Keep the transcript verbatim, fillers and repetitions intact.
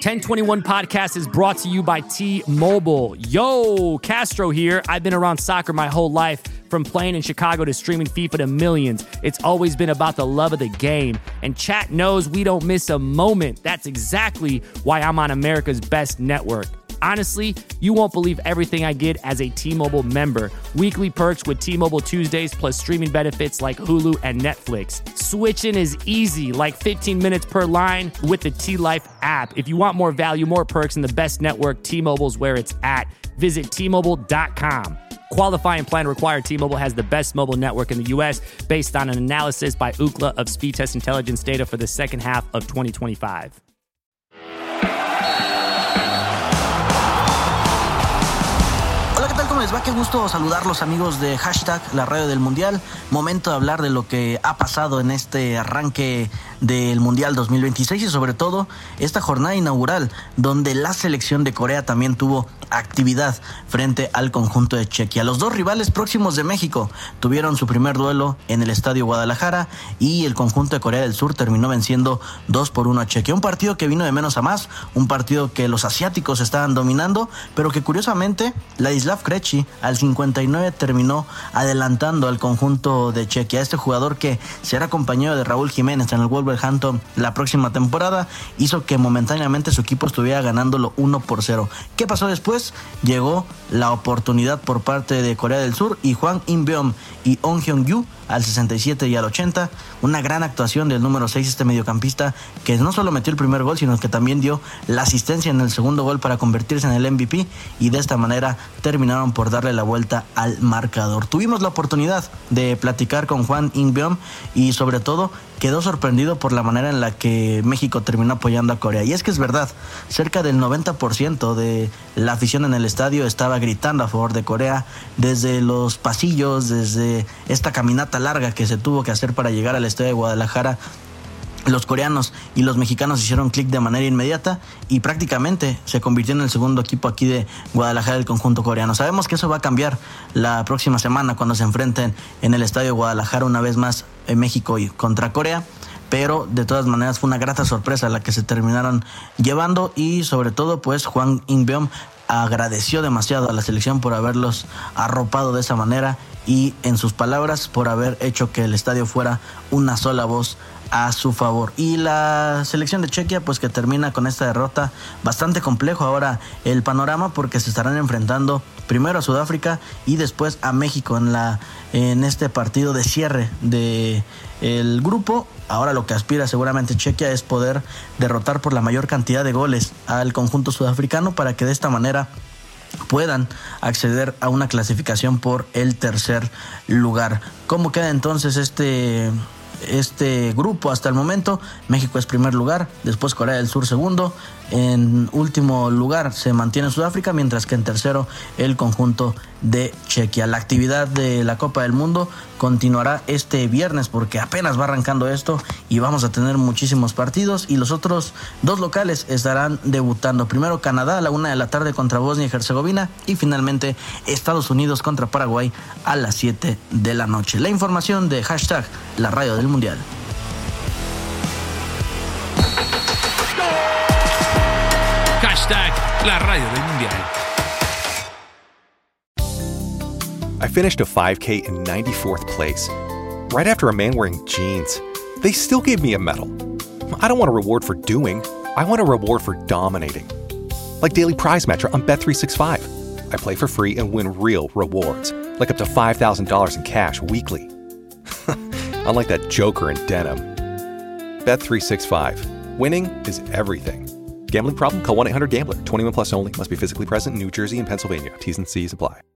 ten twenty-one Podcast is brought to you by T-Mobile. Yo, Castro here. I've been around soccer my whole life, from playing in Chicago to streaming FIFA to millions. It's always been about the love of the game. And chat knows we don't miss a moment. That's exactly why I'm on America's best network. Honestly, you won't believe everything I get as a T-Mobile member. Weekly perks with T-Mobile Tuesdays, plus streaming benefits like Hulu and Netflix. Switching is easy, like fifteen minutes per line with the T-Life app. If you want more value, more perks, and the best network, T-Mobile's where it's at. Visit T Mobile dot com. Qualifying plan required. T-Mobile has the best mobile network in the U S based on an analysis by Ookla of speed test intelligence data for the second half of twenty twenty-five. ¿Cómo les va? Qué gusto saludarlos, amigos de Hashtag La Radio del Mundial. Momento de hablar de lo que ha pasado en este arranque del Mundial dos mil veintiséis y sobre todo esta jornada inaugural donde la selección de Corea también tuvo actividad frente al conjunto de Chequia. Los dos rivales próximos de México tuvieron su primer duelo en el Estadio Guadalajara y el conjunto de Corea del Sur terminó venciendo dos por uno a Chequia. Un partido que vino de menos a más, un partido que los asiáticos estaban dominando, pero que curiosamente Ladislav Krejci al cincuenta y nueve terminó adelantando al conjunto de Chequia. Este jugador, que será compañero de Raúl Jiménez en el Wolverhampton la próxima temporada, hizo que momentáneamente su equipo estuviera ganándolo uno por cero. ¿Qué pasó después? Llegó la oportunidad por parte de Corea del Sur y Hwang In-beom y Oh Hyun-gyu al sesenta y siete y al ochenta. Una gran actuación del número seis, este mediocampista que no solo metió el primer gol, sino que también dio la asistencia en el segundo gol para convertirse en el M V P, y de esta manera terminaron por darle la vuelta al marcador. Tuvimos la oportunidad de platicar con Hwang In-beom y sobre todo quedó sorprendido por la manera en la que México terminó apoyando a Corea. Y es que es verdad, cerca del noventa por ciento de la afición en el estadio estaba gritando a favor de Corea, desde los pasillos, desde esta caminata larga que se tuvo que hacer para llegar al estadio de Guadalajara. Los coreanos y los mexicanos hicieron clic de manera inmediata y prácticamente se convirtió en el segundo equipo aquí de Guadalajara del conjunto coreano. Sabemos que eso va a cambiar la próxima semana cuando se enfrenten en el estadio de Guadalajara una vez más en México y contra Corea, pero de todas maneras fue una grata sorpresa la que se terminaron llevando, y sobre todo pues Hwang In-beom agradeció demasiado a la selección por haberlos arropado de esa manera y, en sus palabras, por haber hecho que el estadio fuera una sola voz a su favor. Y la selección de Chequia, pues que termina con esta derrota. Bastante complejo ahora el panorama, porque se estarán enfrentando primero a Sudáfrica y después a México en la en este partido de cierre de el grupo. Ahora lo que aspira seguramente Chequia es poder derrotar por la mayor cantidad de goles al conjunto sudafricano, para que de esta manera puedan acceder a una clasificación por el tercer lugar. ¿Cómo queda entonces este este grupo hasta el momento? México es primer lugar, después Corea del Sur segundo, en último lugar se mantiene Sudáfrica, mientras que en tercero el conjunto de Chequia. La actividad de la Copa del Mundo continuará este viernes, porque apenas va arrancando esto y vamos a tener muchísimos partidos, y los otros dos locales estarán debutando. Primero Canadá a la una de la tarde contra Bosnia y Herzegovina, y finalmente Estados Unidos contra Paraguay a las siete de la noche. La información de Hashtag La Radio del Mundial. Hashtag La Radio del Mundial. I finished a five K in ninety-fourth place, right after a man wearing jeans. They still gave me a medal. I don't want a reward for doing. I want a reward for dominating. Like Daily Prize Matcher on Bet three sixty-five. I play for free and win real rewards, like up to five thousand dollars in cash weekly. Unlike that joker in denim. Bet three sixty-five. Winning is everything. Gambling problem? Call one eight hundred gambler. twenty-one plus only. Must be physically present in New Jersey and Pennsylvania. T's and C's apply.